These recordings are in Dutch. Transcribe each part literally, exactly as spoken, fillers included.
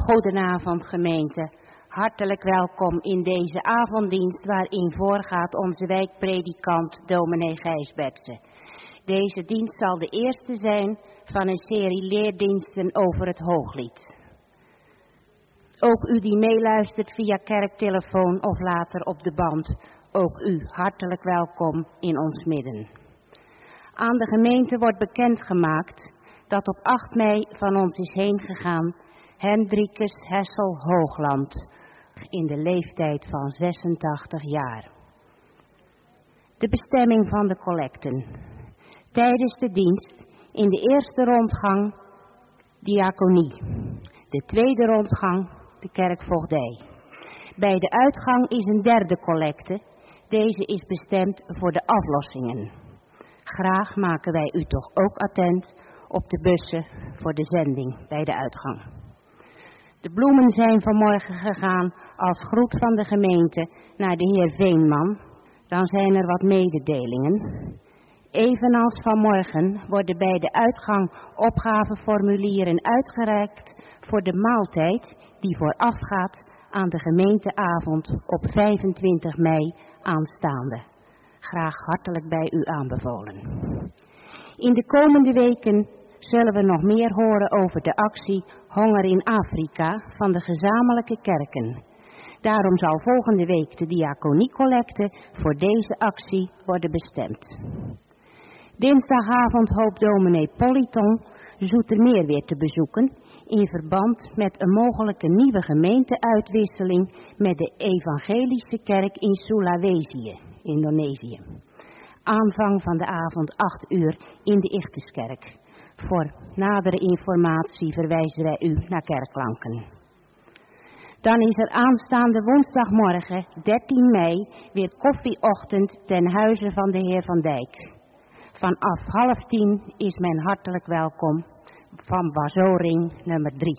Goedenavond gemeente, hartelijk welkom in deze avonddienst waarin voorgaat onze wijkpredikant dominee Gijs Betsen. Deze dienst zal de eerste zijn van een serie leerdiensten over het Hooglied. Ook u die meeluistert via kerktelefoon of later op de band, ook u hartelijk welkom in ons midden. Aan de gemeente wordt bekendgemaakt dat op acht mei van ons is heen gegaan Hendrikus Hessel Hoogland in de leeftijd van zesentachtig jaar. De bestemming van de collecten. Tijdens de dienst in de eerste rondgang diaconie, de tweede rondgang de kerkvoogdij. Bij de uitgang is een derde collecte, deze is bestemd voor de aflossingen. Graag maken wij u toch ook attent op de bussen voor de zending bij de uitgang. De bloemen zijn vanmorgen gegaan als groet van de gemeente naar de heer Veenman. Dan zijn er wat mededelingen. Evenals vanmorgen worden bij de uitgang opgaveformulieren uitgereikt voor de maaltijd die voorafgaat aan de gemeenteavond op vijfentwintig mei aanstaande. Graag hartelijk bij u aanbevolen. In de komende weken zullen we nog meer horen over de actie Honger in Afrika van de gezamenlijke kerken. Daarom zal volgende week de diaconiecollecte voor deze actie worden bestemd. Dinsdagavond hoopt dominee Politon Zoetermeer weer te bezoeken in verband met een mogelijke nieuwe gemeenteuitwisseling met de evangelische kerk in Sulawesi, Indonesië. Aanvang van de avond acht uur in de Ichthuskerk. Voor nadere informatie verwijzen wij u naar Kerklanken. Dan is er aanstaande woensdagmorgen dertien mei weer koffieochtend ten huize van de heer Van Dijk. Vanaf half tien is men hartelijk welkom van Wazoring nummer drie.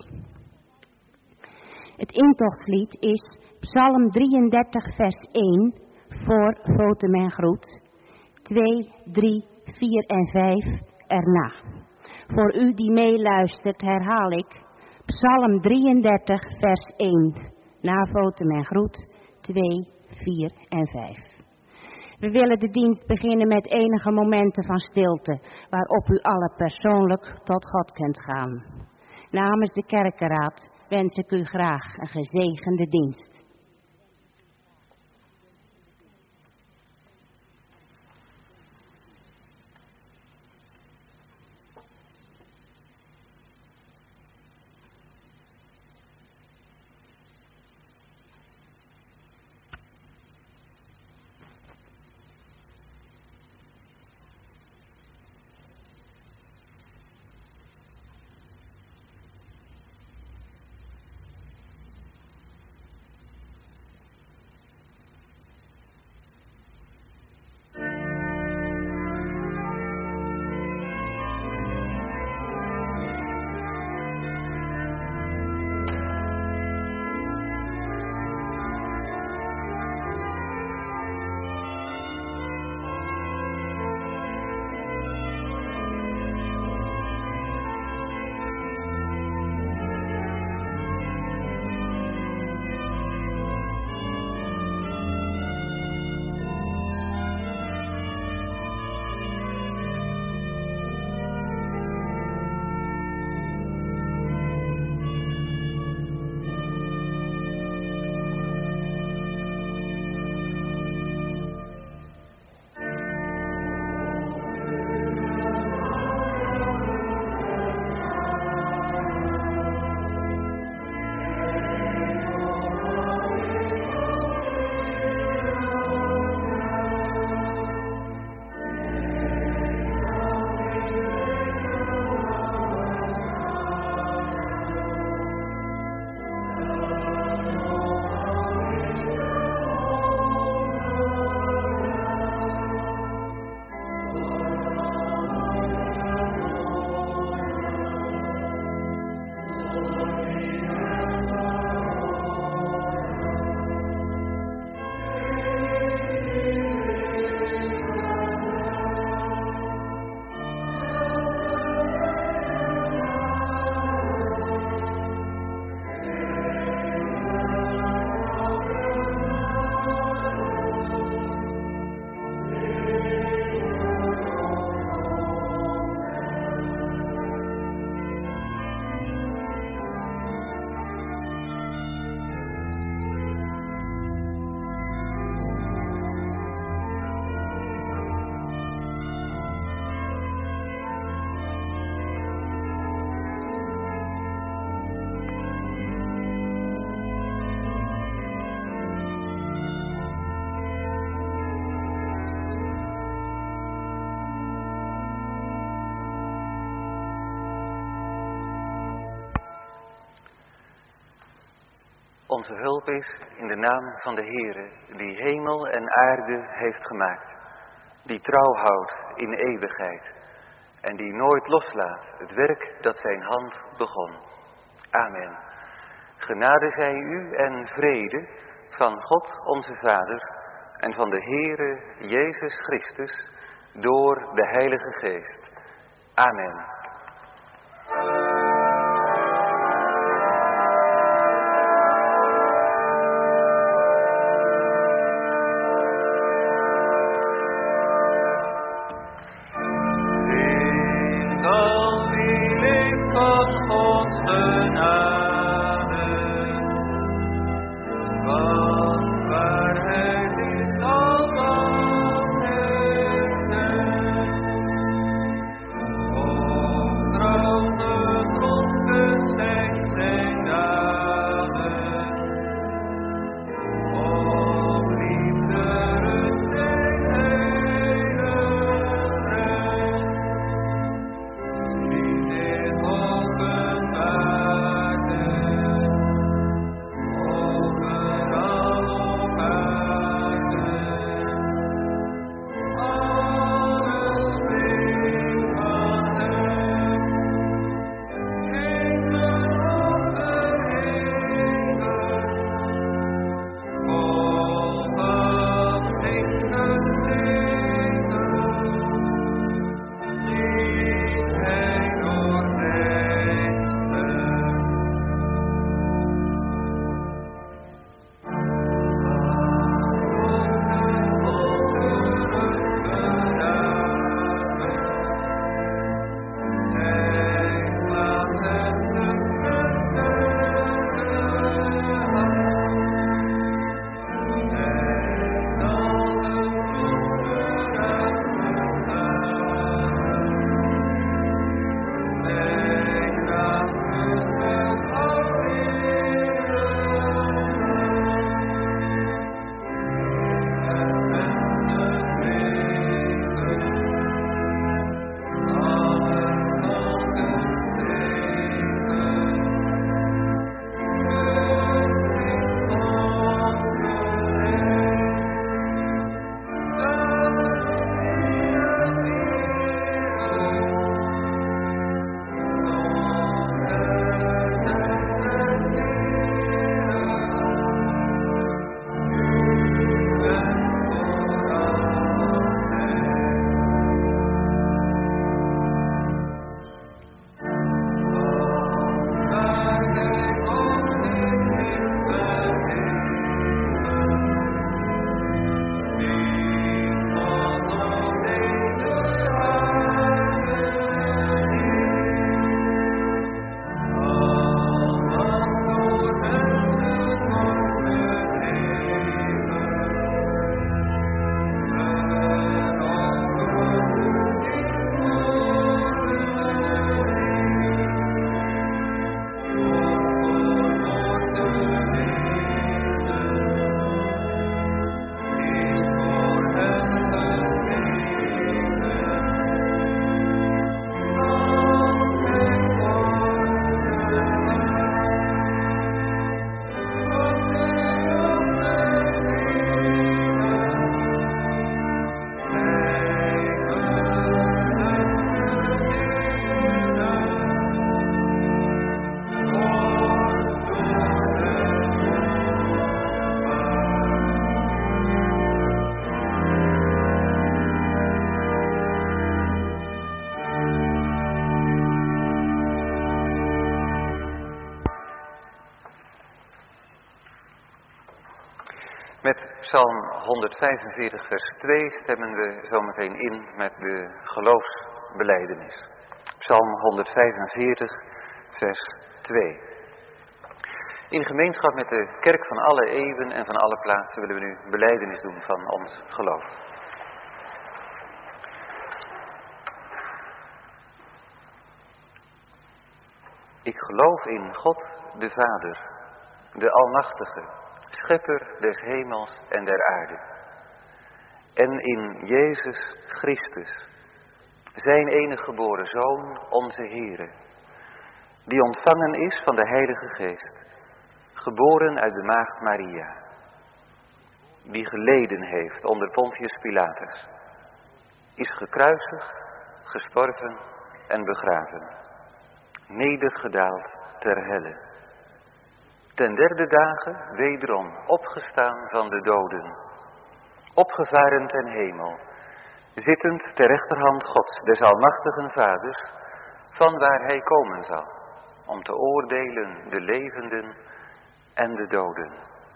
Het intochtslied is Psalm drieëndertig vers één voor Votem en Groet, twee, drie, vier en vijf erna. Voor u die meeluistert herhaal ik Psalm drieëndertig vers één na Votem en Groet, twee, vier en vijf. We willen de dienst beginnen met enige momenten van stilte, waarop u alle persoonlijk tot God kunt gaan. Namens de kerkenraad wens ik u graag een gezegende dienst. onze hulp is in de naam van de Heere, die hemel en aarde heeft gemaakt, die trouw houdt in eeuwigheid en die nooit loslaat het werk dat zijn hand begon. Amen. Genade zij u en vrede van God onze Vader en van de Heere Jezus Christus door de Heilige Geest. Amen. Met Psalm honderdvijfenveertig vers twee stemmen we zometeen in met de geloofsbelijdenis. Psalm honderdvijfenveertig vers twee. In gemeenschap met de kerk van alle eeuwen en van alle plaatsen willen we nu belijdenis doen van ons geloof. Ik geloof in God de Vader, de Almachtige, Schepper des hemels en der aarde. En in Jezus Christus, zijn enige geboren Zoon, onze Heere, die ontvangen is van de Heilige Geest, geboren uit de maagd Maria, die geleden heeft onder Pontius Pilatus, is gekruisigd, gestorven en begraven, nedergedaald ter helle, ten derde dagen wederom opgestaan van de doden, opgevaren ten hemel, zittend ter rechterhand Gods, des almachtigen Vaders, van waar hij komen zal, om te oordelen de levenden en de doden.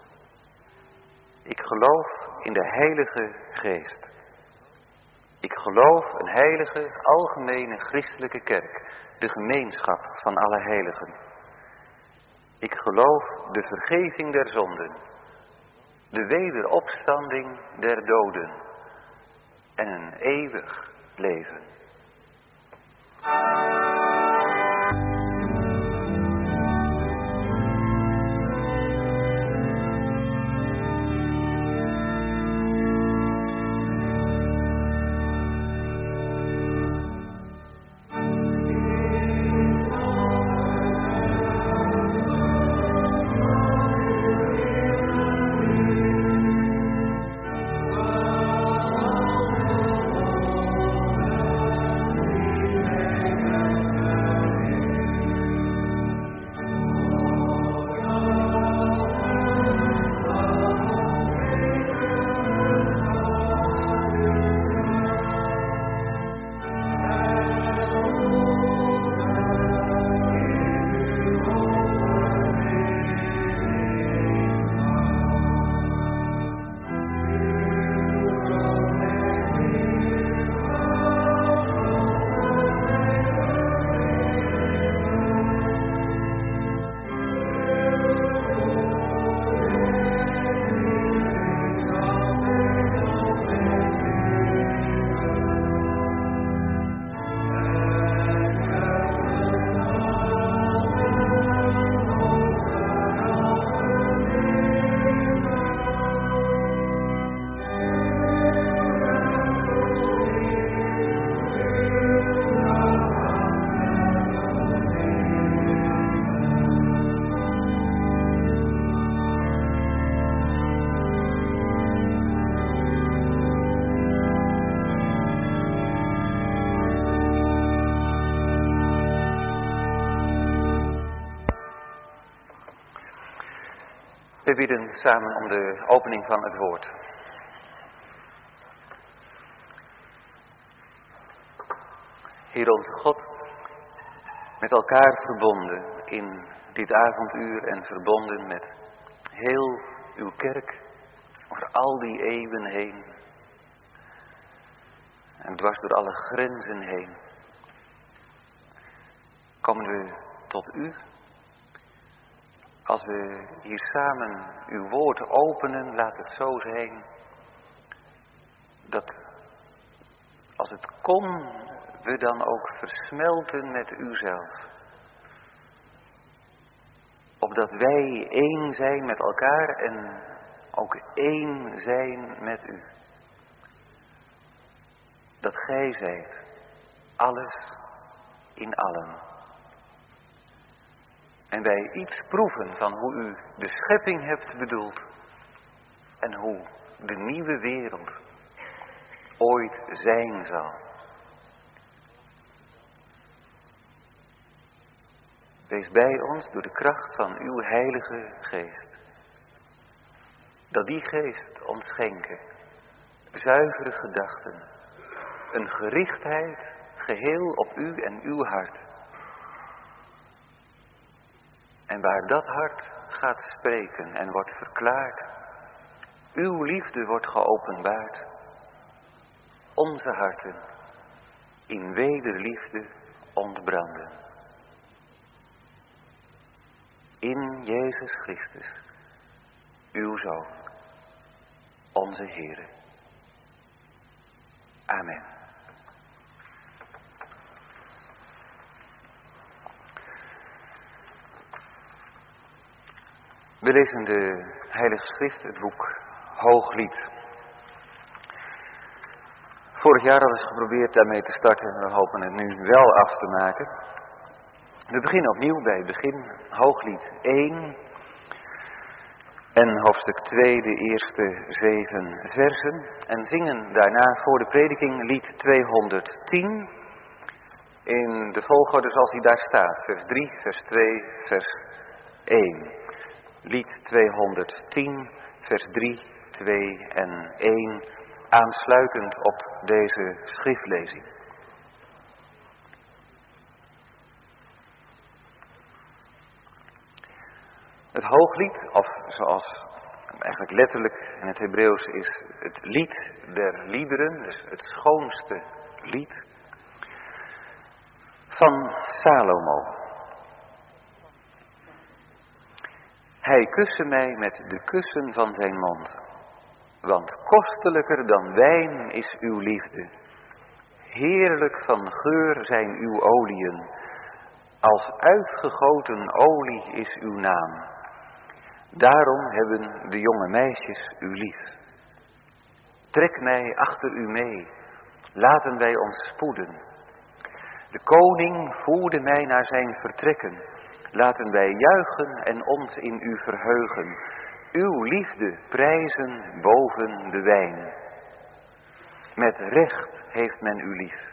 Ik geloof in de Heilige Geest. Ik geloof een heilige, algemene christelijke kerk, de gemeenschap van alle heiligen. Ik geloof de vergeving der zonden, de wederopstanding der doden en een eeuwig leven. We bidden samen om de opening van het woord. Heer onze God, met elkaar verbonden in dit avonduur en verbonden met heel uw kerk over al die eeuwen heen en dwars door alle grenzen heen, komen we tot u. Als we hier samen uw woord openen, laat het zo zijn dat als het kon, we dan ook versmelten met uzelf. Opdat wij één zijn met elkaar en ook één zijn met u. Dat gij zijt, alles in allen. En wij iets proeven van hoe u de schepping hebt bedoeld en hoe de nieuwe wereld ooit zijn zal. Wees bij ons door de kracht van uw Heilige Geest. Dat die Geest ons schenke zuivere gedachten, een gerichtheid geheel op u en uw hart. En waar dat hart gaat spreken en wordt verklaard, uw liefde wordt geopenbaard, onze harten in wederliefde ontbranden. In Jezus Christus, uw Zoon, onze Heere. Amen. We lezen de Heilige Schrift, het boek Hooglied. Vorig jaar hadden we geprobeerd daarmee te starten en we hopen het nu wel af te maken. We beginnen opnieuw bij het begin, Hooglied één. En hoofdstuk twee, de eerste zeven versen. En zingen daarna voor de prediking lied tweehonderdtien. In de volgorde zoals die daar staat. Vers drie, vers twee, vers één. Lied tweehonderdtien, vers drie, twee en één. Aansluitend op deze schriftlezing. Het hooglied, of zoals eigenlijk letterlijk in het Hebreeuws is, het lied der liederen, dus het schoonste lied van Salomo. Hij kuste mij met de kussen van zijn mond, want kostelijker dan wijn is uw liefde. Heerlijk van geur zijn uw oliën, als uitgegoten olie is uw naam. Daarom hebben de jonge meisjes u lief. Trek mij achter u mee, laten wij ons spoeden. De koning voerde mij naar zijn vertrekken. Laten wij juichen en ons in u verheugen. Uw liefde prijzen boven de wijn. Met recht heeft men u lief.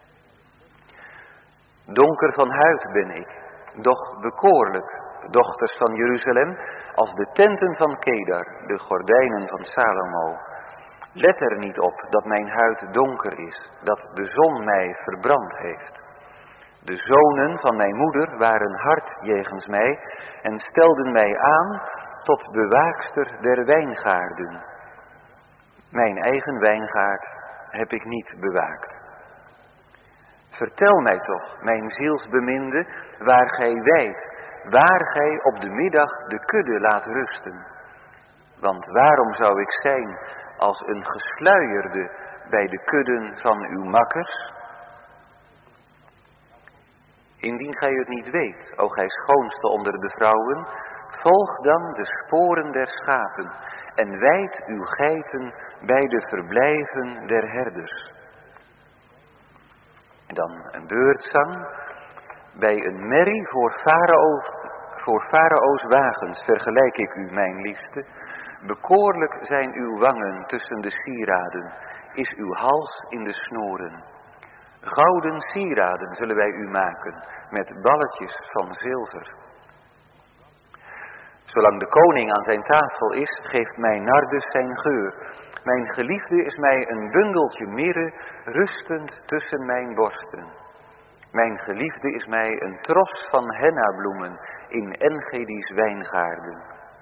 Donker van huid ben ik, doch bekoorlijk, dochters van Jeruzalem, als de tenten van Kedar, de gordijnen van Salomo. Let er niet op dat mijn huid donker is, dat de zon mij verbrand heeft. De zonen van mijn moeder waren hard jegens mij en stelden mij aan tot bewaakster der wijngaarden. Mijn eigen wijngaard heb ik niet bewaakt. Vertel mij toch, mijn zielsbeminde, waar gij wijdt, waar gij op de middag de kudde laat rusten. Want waarom zou ik zijn als een gesluierde bij de kudden van uw makkers? Indien gij het niet weet, o gij schoonste onder de vrouwen, volg dan de sporen der schapen en wijd uw geiten bij de verblijven der herders. En dan een beurtzang. Bij een merrie voor farao, voor farao's wagens vergelijk ik u, mijn liefste. Bekoorlijk zijn uw wangen tussen de sieraden, is uw hals in de snoeren. Gouden sieraden zullen wij u maken, met balletjes van zilver. Zolang de koning aan zijn tafel is, geeft mijn nardus zijn geur. Mijn geliefde is mij een bundeltje mirre, rustend tussen mijn borsten. Mijn geliefde is mij een tros van hennabloemen in Engedi's wijngaarden.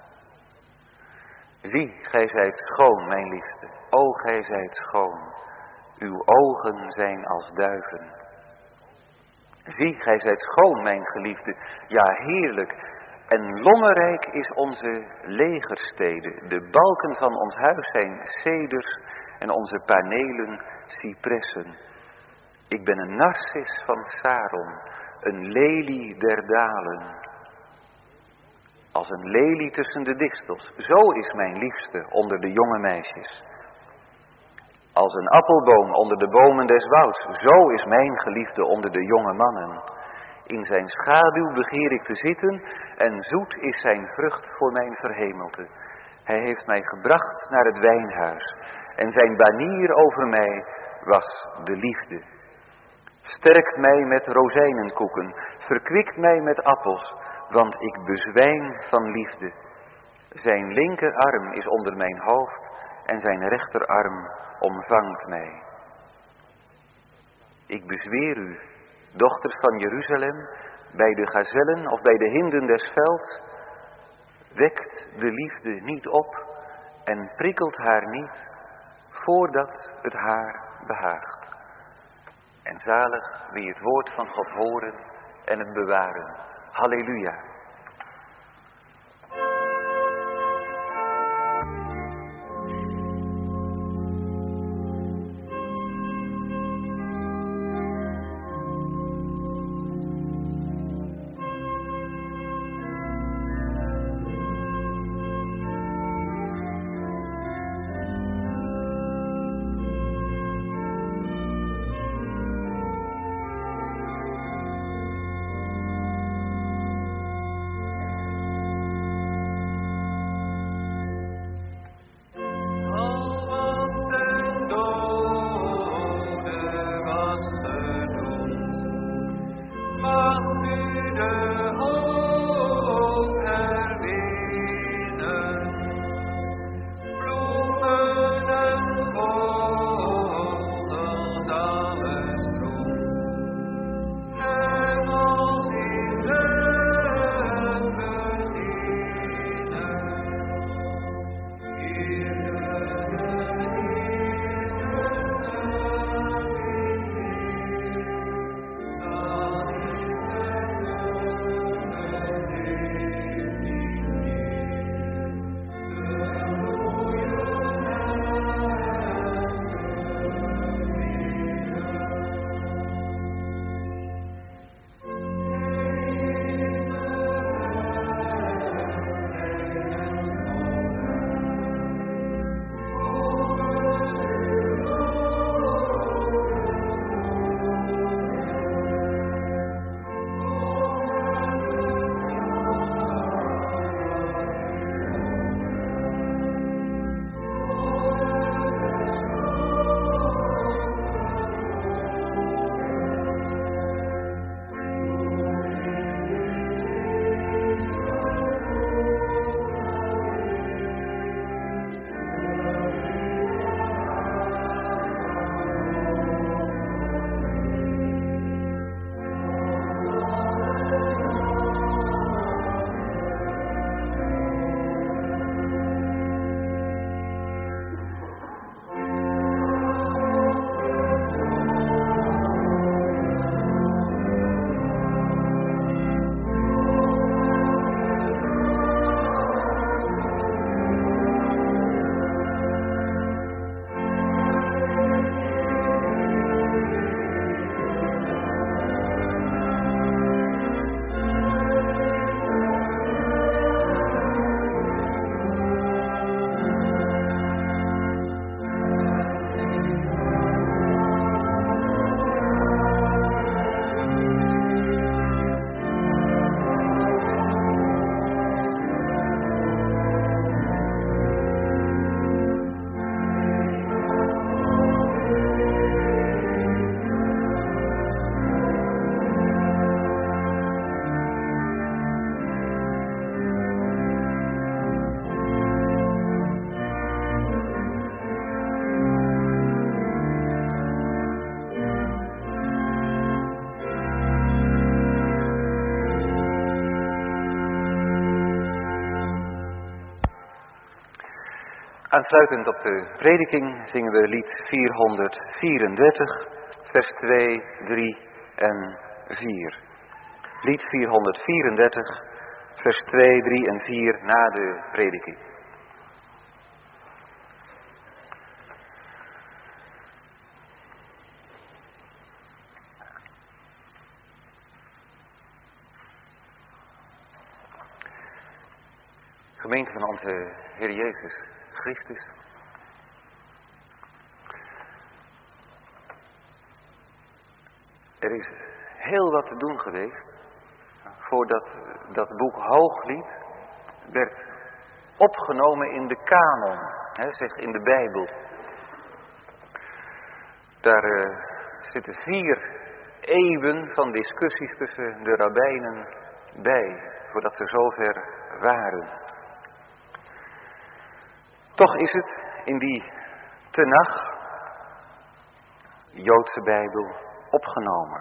Zie, gij zijt schoon, mijn liefste, o gij zijt schoon. Uw ogen zijn als duiven. Zie, gij zijt schoon, mijn geliefde, ja heerlijk. En lommerrijk is onze legerstede. De balken van ons huis zijn ceders en onze panelen cipressen. Ik ben een narcis van Saron, een lelie der dalen. Als een lelie tussen de distels, zo is mijn liefste onder de jonge meisjes. Als een appelboom onder de bomen des wouds, zo is mijn geliefde onder de jonge mannen. In zijn schaduw begeer ik te zitten en zoet is zijn vrucht voor mijn verhemelte. Hij heeft mij gebracht naar het wijnhuis en zijn banier over mij was de liefde. Sterkt mij met rozijnenkoeken, verkwikt mij met appels, want ik bezwijn van liefde. Zijn linkerarm is onder mijn hoofd en zijn rechterarm omvangt mij. Ik bezweer u, dochters van Jeruzalem, bij de gazellen of bij de hinden des velds, wekt de liefde niet op en prikkelt haar niet, voordat het haar behaagt. En zalig wie het woord van God horen en het bewaren. Halleluja. Aansluitend op de prediking zingen we lied vierhonderdvierendertig, vers twee, drie en vier. Lied vierhonderdvierendertig, vers twee, drie en vier na de prediking. Gemeente van onze Heer Jezus Christus. Er is heel wat te doen geweest voordat dat boek Hooglied werd opgenomen in de kanon, hè, zeg in de Bijbel. Daar uh, zitten vier eeuwen van discussies tussen de rabbijnen bij, voordat ze zover waren. Toch is het in die Tenach, Joodse Bijbel, opgenomen.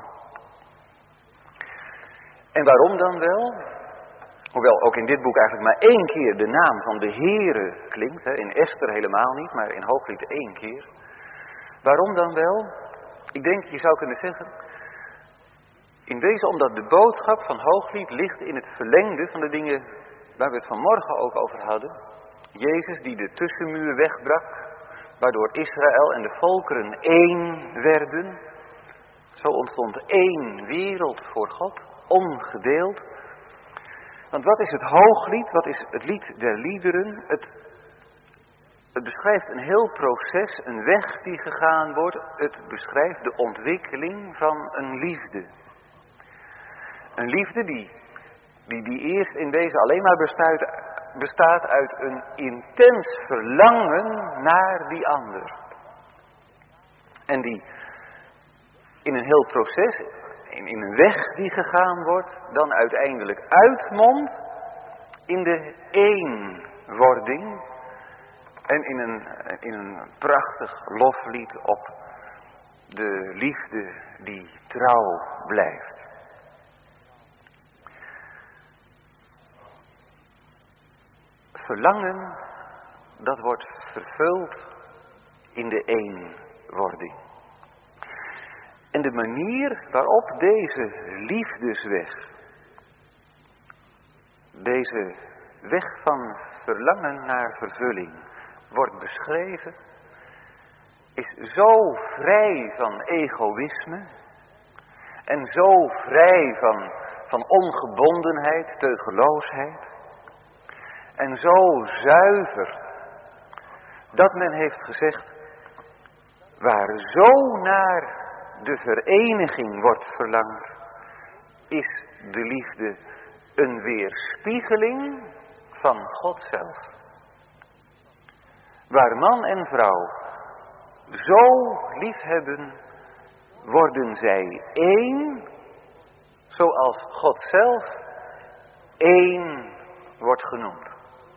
En waarom dan wel? Hoewel ook in dit boek eigenlijk maar één keer de naam van de Heere klinkt. Hè? In Esther helemaal niet, maar in Hooglied één keer. Waarom dan wel? Ik denk, je zou kunnen zeggen, in wezen omdat de boodschap van Hooglied ligt in het verlengde van de dingen waar we het vanmorgen ook over hadden. Jezus die de tussenmuur wegbrak, waardoor Israël en de volkeren één werden. Zo ontstond één wereld voor God, ongedeeld. Want wat is het Hooglied? Wat is het lied der liederen? Het, het beschrijft een heel proces, een weg die gegaan wordt. Het beschrijft de ontwikkeling van een liefde. Een liefde die, die, die eerst in wezen alleen maar bestaat, bestaat uit een intens verlangen naar die ander. En die in een heel proces, in, in een weg die gegaan wordt, dan uiteindelijk uitmondt in de eenwording en in een, in een prachtig loflied op de liefde die trouw blijft. Verlangen, dat wordt vervuld in de eenwording. En de manier waarop deze liefdesweg, deze weg van verlangen naar vervulling, wordt beschreven, is zo vrij van egoïsme en zo vrij van, van ongebondenheid, teugeloosheid. En zo zuiver, dat men heeft gezegd, waar zo naar de vereniging wordt verlangd, is de liefde een weerspiegeling van God zelf. Waar man en vrouw zo lief hebben, worden zij één, zoals God zelf één wordt genoemd.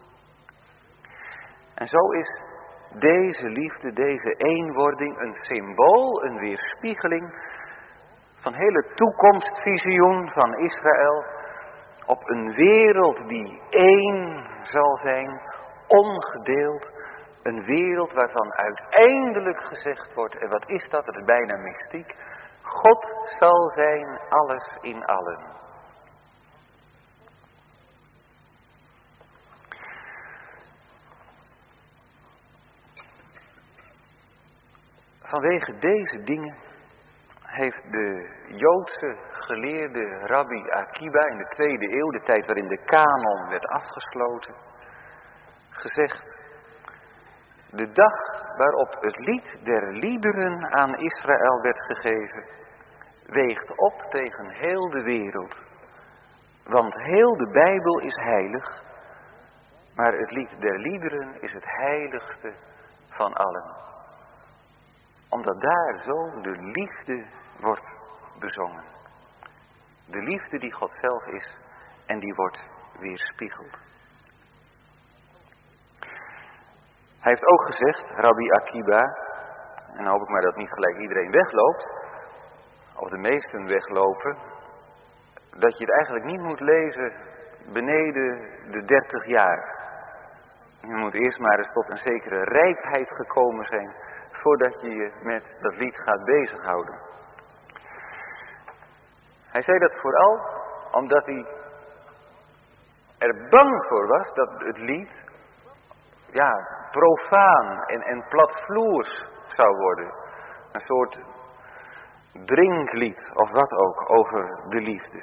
En zo is deze liefde, deze eenwording een symbool, een weerspiegeling van hele toekomstvisioen van Israël op een wereld die één zal zijn, ongedeeld. Een wereld waarvan uiteindelijk gezegd wordt, en wat is dat, dat is bijna mystiek, God zal zijn alles in allen. Vanwege deze dingen heeft de Joodse geleerde Rabbi Akiba in de tweede eeuw, de tijd waarin de kanon werd afgesloten, gezegd: de dag waarop het lied der liederen aan Israël werd gegeven, weegt op tegen heel de wereld. Want heel de Bijbel is heilig, maar het lied der liederen is het heiligste van allen. Omdat daar zo de liefde wordt bezongen. De liefde die God zelf is en die wordt weerspiegeld. Hij heeft ook gezegd, Rabbi Akiba, en dan hoop ik maar dat niet gelijk iedereen wegloopt, of de meesten weglopen, dat je het eigenlijk niet moet lezen beneden de dertig jaar. Je moet eerst maar eens tot een zekere rijpheid gekomen zijn, voordat je je met dat lied gaat bezighouden. Hij zei dat vooral omdat hij er bang voor was dat het lied, ja, profaan en, en platvloers zou worden. Een soort drinklied of wat ook over de liefde.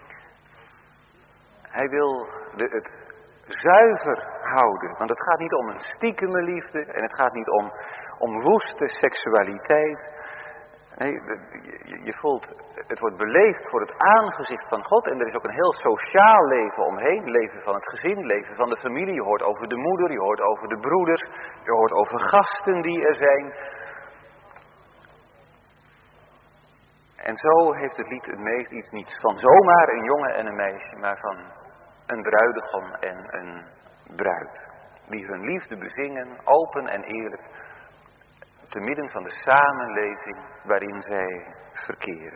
Hij wil de, het zuiver houden, want het gaat niet om een stiekeme liefde en het gaat niet om, om woeste seksualiteit. Nee, je, je voelt, het wordt beleefd voor het aangezicht van God en er is ook een heel sociaal leven omheen. Leven van het gezin, leven van de familie. Je hoort over de moeder, je hoort over de broeders, je hoort over gasten die er zijn. En zo heeft het lied het meest iets niet van zomaar een jongen en een meisje, maar van een bruidegom en een bruid. Die hun liefde bezingen, open en eerlijk, te midden van de samenleving waarin zij verkeren.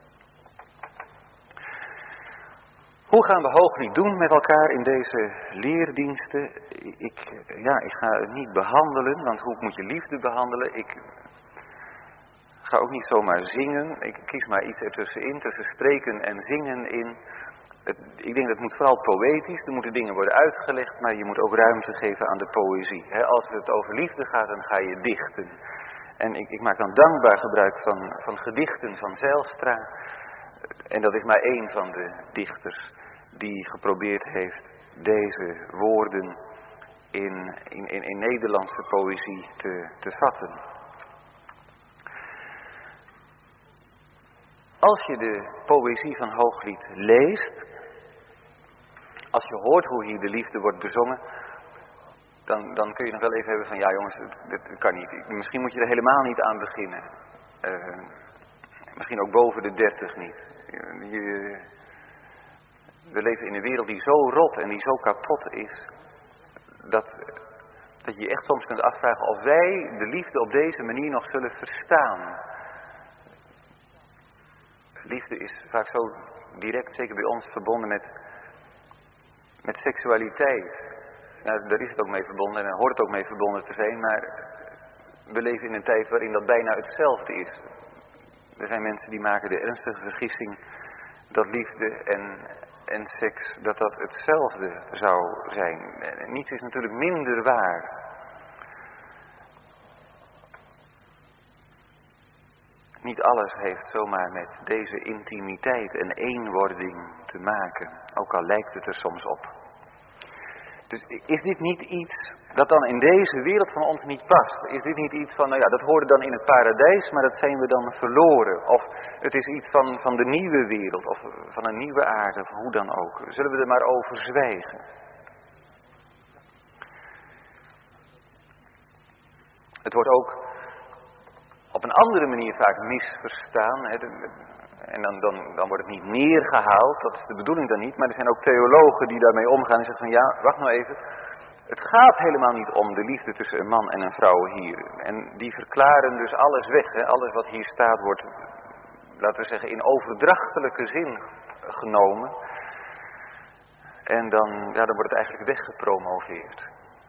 Hoe gaan we Hooglied doen met elkaar in deze leerdiensten? Ik, ja, ik ga het niet behandelen, want hoe moet je liefde behandelen? Ik ga ook niet zomaar zingen. Ik kies maar iets ertussenin, tussen spreken en zingen in. Het, ik denk dat het moet vooral poëtisch, er moeten dingen worden uitgelegd, maar je moet ook ruimte geven aan de poëzie. He, als het over liefde gaat, dan ga je dichten. En ik, ik maak dan dankbaar gebruik van, van gedichten van Zijlstra. En dat is maar één van de dichters die geprobeerd heeft deze woorden in, in, in, in Nederlandse poëzie te, te vatten. Als je de poëzie van Hooglied leest, als je hoort hoe hier de liefde wordt bezongen, dan, dan kun je nog wel even hebben van, ja jongens, dit kan niet. Misschien moet je er helemaal niet aan beginnen. Uh, misschien ook boven de dertig niet. Je, we leven in een wereld die zo rot en die zo kapot is, dat, dat je je echt soms kunt afvragen of wij de liefde op deze manier nog zullen verstaan. Liefde is vaak zo direct, zeker bij ons, verbonden met, met seksualiteit. Ja, daar is het ook mee verbonden en daar hoort het ook mee verbonden te zijn, maar we leven in een tijd waarin dat bijna hetzelfde is. Er zijn mensen die maken de ernstige vergissing dat liefde en, en seks, dat dat hetzelfde zou zijn. En niets is natuurlijk minder waar. Niet alles heeft zomaar met deze intimiteit en eenwording te maken, ook al lijkt het er soms op. Dus is dit niet iets dat dan in deze wereld van ons niet past? Is dit niet iets van, nou ja, dat hoorde dan in het paradijs, maar dat zijn we dan verloren? Of het is iets van, van de nieuwe wereld, of van een nieuwe aarde, of hoe dan ook. Zullen we er maar over zwijgen? Het wordt ook op een andere manier vaak misverstaan. Hè. En dan, dan, dan wordt het niet neergehaald, dat is de bedoeling dan niet. Maar er zijn ook theologen die daarmee omgaan en zeggen van ja, wacht nou even. Het gaat helemaal niet om de liefde tussen een man en een vrouw hier. En die verklaren dus alles weg. Hè. Alles wat hier staat wordt, laten we zeggen, in overdrachtelijke zin genomen. En dan, ja, dan wordt het eigenlijk weggepromoveerd.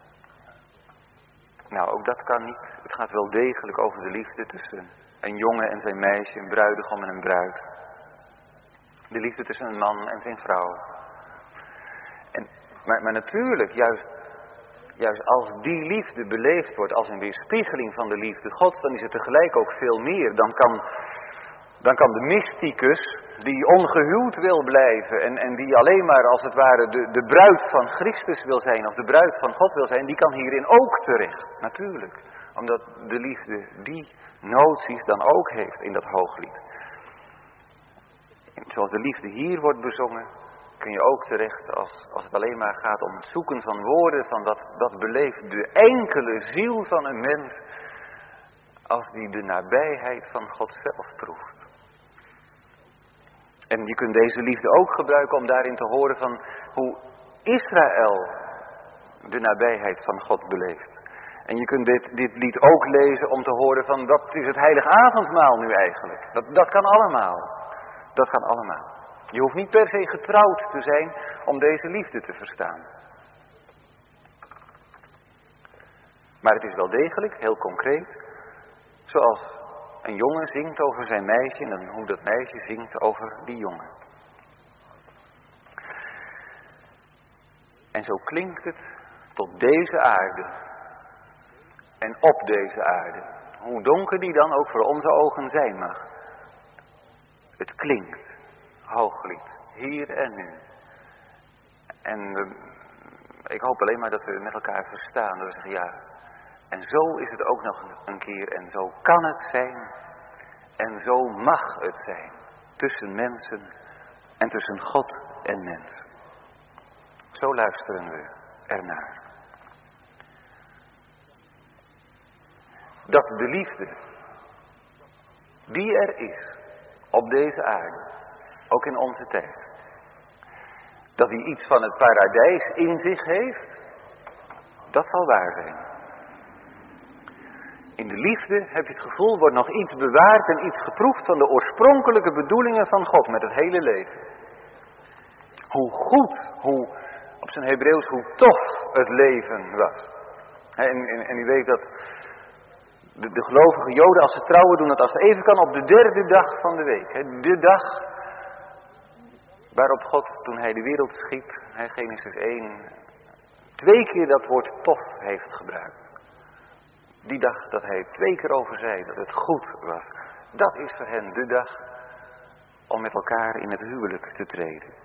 Nou, ook dat kan niet. Het gaat wel degelijk over de liefde tussen een jongen en zijn meisje, een bruidegom en een bruid. De liefde tussen een man en zijn vrouw. En, maar, maar natuurlijk, juist, juist als die liefde beleefd wordt als een weerspiegeling van de liefde Gods, dan is het tegelijk ook veel meer. Dan kan, dan kan de mysticus, die ongehuwd wil blijven en, en die alleen maar als het ware de, de bruid van Christus wil zijn of de bruid van God wil zijn, die kan hierin ook terecht, natuurlijk. Omdat de liefde die noties dan ook heeft in dat Hooglied. En zoals de liefde hier wordt bezongen, kun je ook terecht als, als het alleen maar gaat om het zoeken van woorden, van dat, dat beleeft de enkele ziel van een mens, als die de nabijheid van God zelf proeft. En je kunt deze liefde ook gebruiken om daarin te horen van hoe Israël de nabijheid van God beleeft. En je kunt dit, dit lied ook lezen om te horen van wat is het heilige avondmaal nu eigenlijk. Dat, dat kan allemaal. Dat kan allemaal. Je hoeft niet per se getrouwd te zijn om deze liefde te verstaan. Maar het is wel degelijk, heel concreet, zoals een jongen zingt over zijn meisje en dan hoe dat meisje zingt over die jongen. En zo klinkt het tot deze aarde en op deze aarde, hoe donker die dan ook voor onze ogen zijn mag. Het klinkt, Hooglied, hier en nu. En uh, ik hoop alleen maar dat we met elkaar verstaan, dat we zeggen ja, en zo is het ook nog een keer en zo kan het zijn en zo mag het zijn tussen mensen en tussen God en mens. Zo luisteren we ernaar. Dat de liefde die er is op deze aarde, ook in onze tijd, dat hij iets van het paradijs in zich heeft, dat zal waar zijn. In de liefde heb je het gevoel, wordt nog iets bewaard en iets geproefd van de oorspronkelijke bedoelingen van God met het hele leven. Hoe goed, hoe, op zijn Hebreeuws, hoe tof het leven was. En, en, en u weet dat de, de gelovige Joden, als ze trouwen, doen dat als het even kan op de derde dag van de week. He, de dag waarop God, toen hij de wereld schiep, he, Genesis één, twee keer dat woord tof heeft gebruikt. Die dag dat hij twee keer over zei dat het goed was. Dat is voor hen de dag om met elkaar in het huwelijk te treden.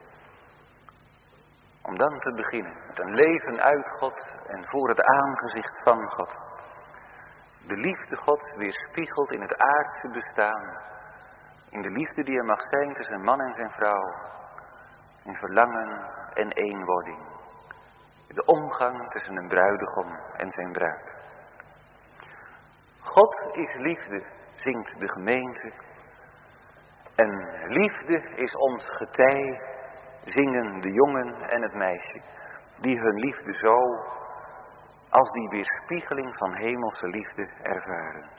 Om dan te beginnen met een leven uit God en voor het aangezicht van God. De liefde God weerspiegelt in het aardse bestaan. In de liefde die er mag zijn tussen man en zijn vrouw. In verlangen en eenwording. De omgang tussen een bruidegom en zijn bruid. God is liefde, zingt de gemeente. En liefde is ons getij, zingen de jongen en het meisje. Die hun liefde zo als die weerspiegeling van hemelse liefde ervaren.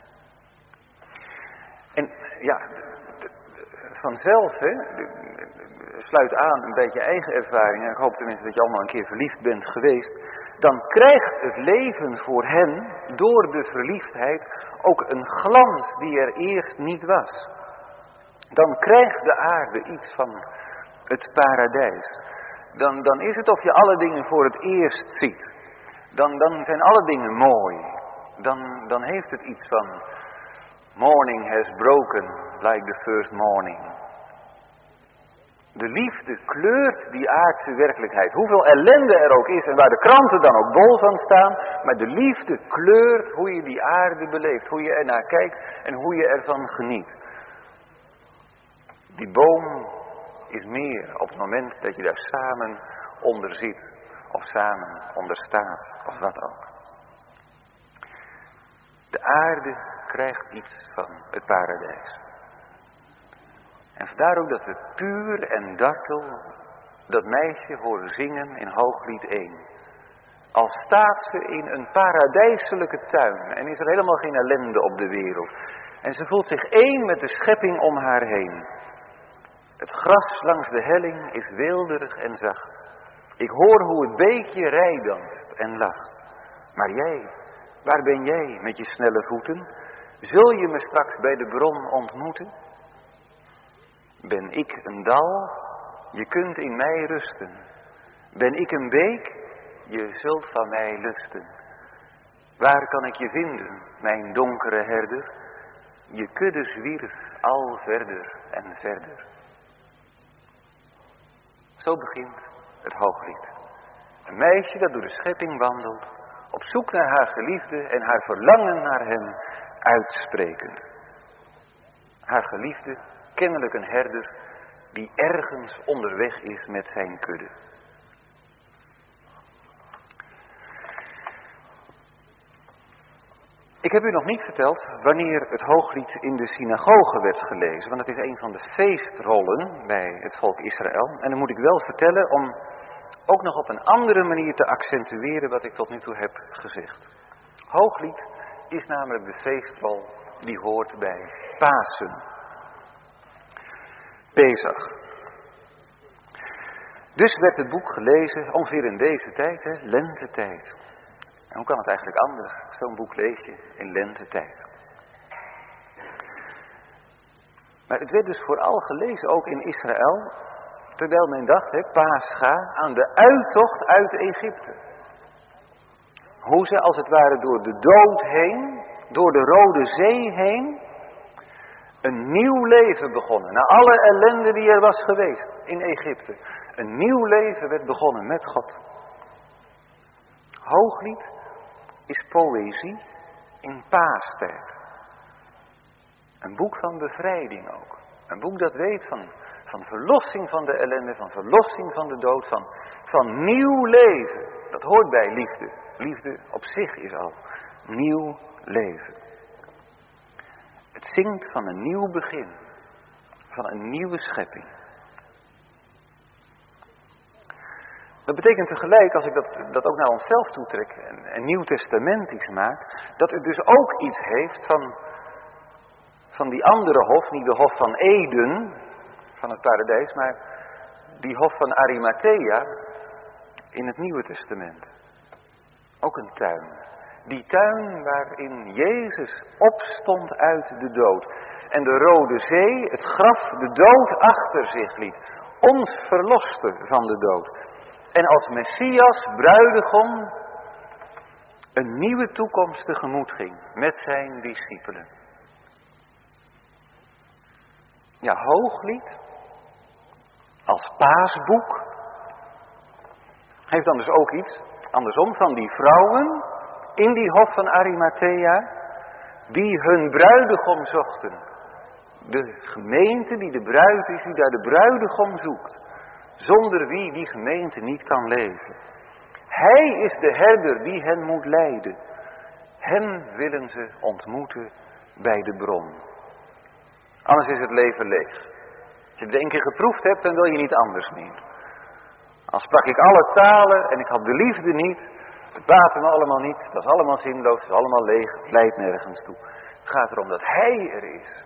En ja, vanzelf, hè, sluit aan een beetje eigen ervaring. En ik hoop tenminste dat je allemaal een keer verliefd bent geweest. Dan krijgt het leven voor hen, door de verliefdheid, ook een glans die er eerst niet was. Dan krijgt de aarde iets van het paradijs. Dan, dan is het of je alle dingen voor het eerst ziet. Dan, dan zijn alle dingen mooi. Dan, dan heeft het iets van morning has broken like the first morning. De liefde kleurt die aardse werkelijkheid. Hoeveel ellende er ook is en waar de kranten dan ook bol van staan. Maar de liefde kleurt hoe je die aarde beleeft. Hoe je ernaar kijkt en hoe je ervan geniet. Die boom is meer op het moment dat je daar samen onder zit. Of samen onder staat. Of wat ook. De aarde krijgt iets van het paradijs. En vandaar ook dat we puur en dartel dat meisje horen zingen in Hooglied één. Al staat ze in een paradijselijke tuin en is er helemaal geen ellende op de wereld. En ze voelt zich één met de schepping om haar heen. Het gras langs de helling is weelderig en zacht. Ik hoor hoe het beekje rijdanst en lacht. Maar jij, waar ben jij met je snelle voeten? Zul je me straks bij de bron ontmoeten? Ben ik een dal? Je kunt in mij rusten. Ben ik een beek? Je zult van mij lusten. Waar kan ik je vinden, mijn donkere herder? Je kudde zwierf al verder en verder. Zo begint het Hooglied. Een meisje dat door de schepping wandelt, op zoek naar haar geliefde en haar verlangen naar hem uitsprekend. Haar geliefde, kennelijk een herder die ergens onderweg is met zijn kudde. Ik heb u nog niet verteld wanneer het Hooglied in de synagoge werd gelezen, want het is een van de feestrollen bij het volk Israël. En dan moet ik wel vertellen om ook nog op een andere manier te accentueren wat ik tot nu toe heb gezegd. Hooglied is namelijk de feestrol die hoort bij Pasen. Pesach. Dus werd het boek gelezen ongeveer in deze tijd, hè, lentetijd. En hoe kan het eigenlijk anders? Zo'n boek lees je in lentetijd. Maar het werd dus vooral gelezen ook in Israël, terwijl men dacht, hè, Pascha, aan de uittocht uit Egypte. Hoe ze als het ware door de dood heen, door de Rode Zee heen, een nieuw leven begonnen. Na alle ellende die er was geweest in Egypte. Een nieuw leven werd begonnen met God. Hooglied is poëzie in paastijd. Een boek van bevrijding ook. Een boek dat weet van, van verlossing van de ellende, van verlossing van de dood, van, van nieuw leven. Dat hoort bij liefde. Liefde op zich is al nieuw leven. Het zingt van een nieuw begin. Van een nieuwe schepping. Dat betekent tegelijk, als ik dat, dat ook naar onszelf toetrek en, en nieuwtestamentisch maak, dat het dus ook iets heeft van, van die andere hof, niet de hof van Eden, van het paradijs, maar die hof van Arimathea in het Nieuwe Testament. Ook een tuin. Die tuin waarin Jezus opstond uit de dood. En de Rode Zee, het graf, de dood achter zich liet. Ons verloste van de dood. En als Messias, bruidegom, een nieuwe toekomst tegemoet ging met zijn discipelen. Ja, Hooglied, als paasboek, heeft dan dus ook iets andersom van die vrouwen in die hof van Arimathea, die hun bruidegom zochten. De gemeente die de bruid is, die daar de bruidegom zoekt. Zonder wie die gemeente niet kan leven. Hij is de herder die hen moet leiden. Hem willen ze ontmoeten bij de bron. Anders is het leven leeg. Als je het één keer geproefd hebt, dan wil je niet anders meer. Al sprak ik alle talen en ik had de liefde niet. Het baatte me allemaal niet. Dat is allemaal zinloos. Het is allemaal leeg. Het leidt nergens toe. Het gaat erom dat hij er is.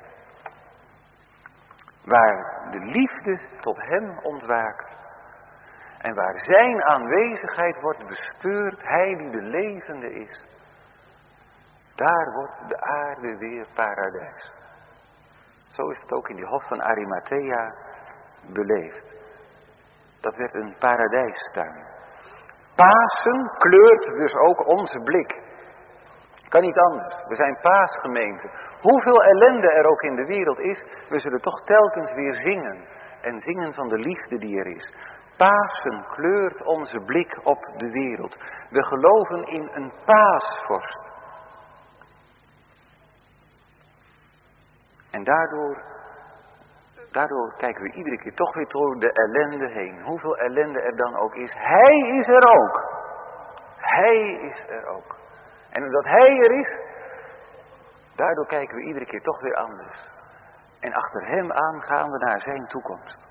Waar de liefde tot hem ontwaakt. En waar zijn aanwezigheid wordt bespeurd. Hij die de levende is. Daar wordt de aarde weer paradijs. Zo is het ook in die hof van Arimathea beleefd. Dat werd een paradijstuin. Pasen kleurt dus ook onze blik. Kan niet anders. We zijn paasgemeente. Hoeveel ellende er ook in de wereld is, we zullen toch telkens weer zingen. En zingen van de liefde die er is. Pasen kleurt onze blik op de wereld. We geloven in een paasvorst. En daardoor, daardoor kijken we iedere keer toch weer door de ellende heen. Hoeveel ellende er dan ook is. Hij is er ook. Hij is er ook. En omdat hij er is, daardoor kijken we iedere keer toch weer anders. En achter hem aan gaan we naar zijn toekomst.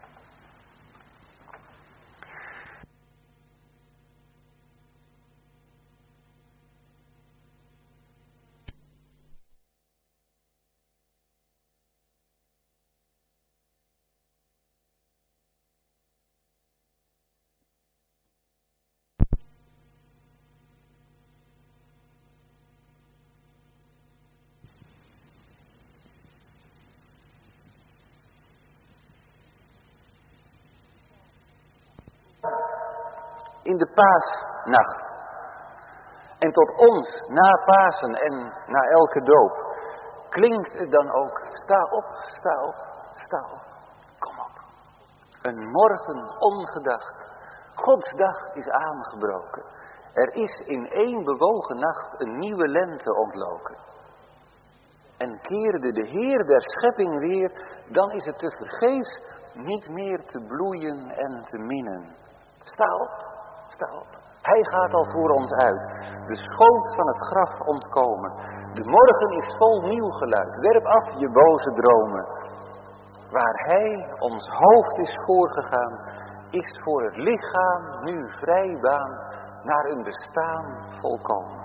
In de paasnacht. En tot ons na Pasen en na elke doop klinkt het dan ook: sta op, sta op, sta op, kom op. Een morgen ongedacht. Gods dag is aangebroken. Er is in één bewogen nacht een nieuwe lente ontloken. En keerde de Heer der schepping weer, dan is het te vergeefs niet meer te bloeien en te minnen. Sta op. Sta op. Hij gaat al voor ons uit. De schoot van het graf ontkomen. De morgen is vol nieuw geluid. Werp af je boze dromen. Waar hij ons hoofd is voorgegaan, is voor het lichaam nu vrij baan naar een bestaan volkomen.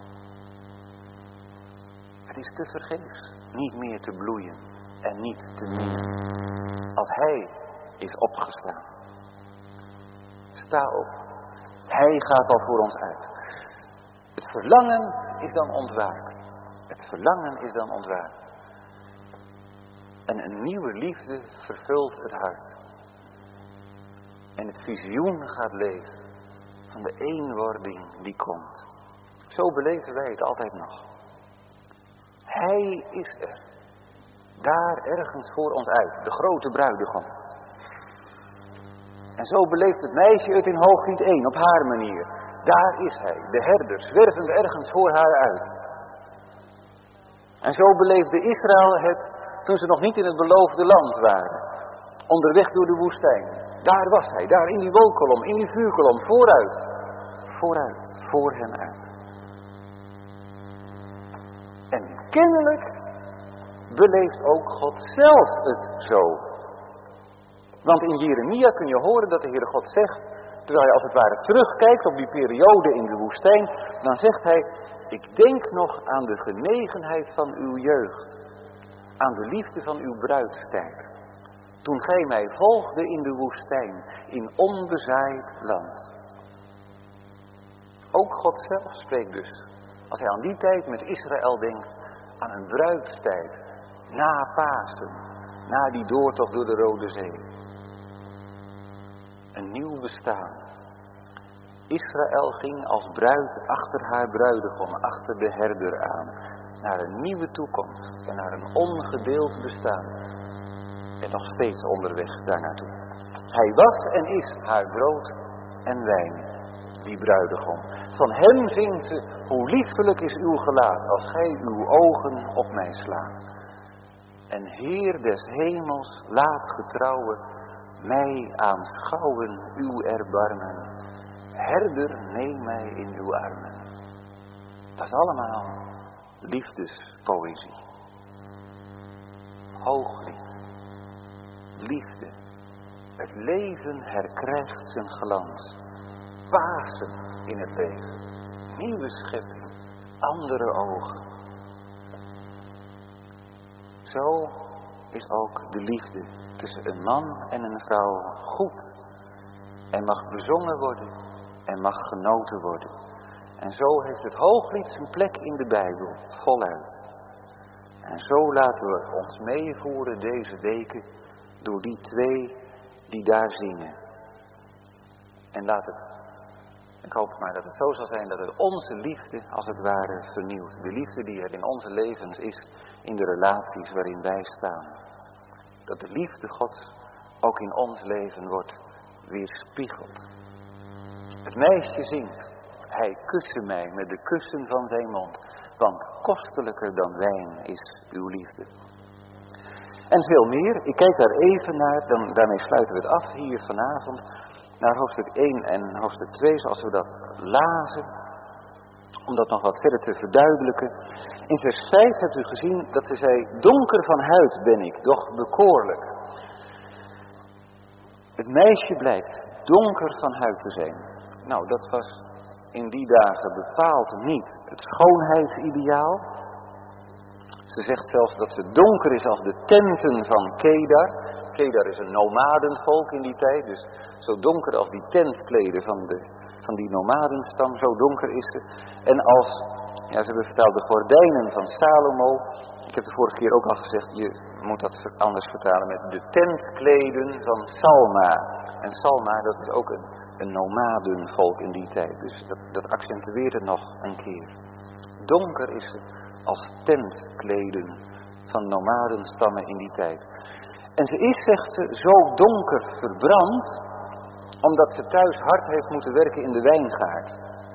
Het is te vergeefs niet meer te bloeien en niet te minnen. Als hij is opgestaan. Sta op. Hij gaat al voor ons uit. verlangen is dan ontwaakt. Het verlangen is dan ontwaakt. En een nieuwe liefde vervult het hart. En het visioen gaat leven van de eenwording die komt. Zo beleven wij het altijd nog. Hij is er. Daar ergens voor ons uit. De grote bruidegom. En zo beleeft het meisje het in Hooglied één op haar manier. Daar is hij. De herder zwervend ergens voor haar uit. En zo beleefde Israël het toen ze nog niet in het beloofde land waren. Onderweg door de woestijn. Daar was hij. Daar in die wolkolom. In die vuurkolom. Vooruit. Vooruit. Voor hen uit. En kennelijk beleeft ook God zelf het zo. Want in Jeremia kun je horen dat de Heere God zegt, terwijl hij als het ware terugkijkt op die periode in de woestijn, dan zegt hij, ik denk nog aan de genegenheid van uw jeugd, aan de liefde van uw bruidstijd, toen gij mij volgde in de woestijn, in onbezaaid land. Ook God zelf spreekt dus, als hij aan die tijd met Israël denkt, aan een bruidstijd, na Pasen, na die doortocht door de Rode Zee. Een nieuw bestaan. Israël ging als bruid achter haar bruidegom, achter de herder aan, naar een nieuwe toekomst en naar een ongedeeld bestaan. En nog steeds onderweg daarnaartoe. Hij was en is haar brood en wijn, die bruidegom. Van hem zingt ze, hoe liefelijk is uw gelaat, als gij uw ogen op mij slaat. En Heer des hemels, laat getrouwen, mij aanschouwen uw erbarmen. Herder, neem mij in uw armen. Dat is allemaal liefdespoëzie. Hooglied. Liefde. Het leven herkrijgt zijn glans. Pasen in het leven. Nieuwe schepping. Andere ogen. Zo is ook de liefde tussen een man en een vrouw goed. En mag bezongen worden. En mag genoten worden. En zo heeft het Hooglied zijn plek in de Bijbel. Voluit. En zo laten we ons meevoeren deze weken. Door die twee die daar zingen. En laat het. Ik hoop maar dat het zo zal zijn dat het onze liefde als het ware vernieuwt. De liefde die er in onze levens is. In de relaties waarin wij staan. Dat de liefde Gods ook in ons leven wordt weerspiegeld. Het meisje zingt. Hij kuste mij met de kussen van zijn mond. Want kostelijker dan wijn is uw liefde. En veel meer. Ik kijk daar even naar. Dan, daarmee sluiten we het af hier vanavond. Naar hoofdstuk één en hoofdstuk twee zoals we dat lazen. Om dat nog wat verder te verduidelijken. In vers vijf hebt u gezien dat ze zei, donker van huid ben ik, doch bekoorlijk. Het meisje blijkt donker van huid te zijn. Nou, dat was in die dagen bepaald niet het schoonheidsideaal. Ze zegt zelfs dat ze donker is als de tenten van Kedar. Kedar is een nomadenvolk in die tijd, dus zo donker als die tentkleden van, de, van die nomadenstam, zo donker is ze. En als, ja, ze hebben vertaald de gordijnen van Salomo. Ik heb de vorige keer ook al gezegd, je moet dat anders vertalen met de tentkleden van Salma. En Salma, dat is ook een, een nomadenvolk in die tijd, dus dat, dat accentueert het nog een keer. Donker is ze als tentkleden van nomadenstammen in die tijd. En ze is, zegt ze, zo donker verbrand, omdat ze thuis hard heeft moeten werken in de wijngaard.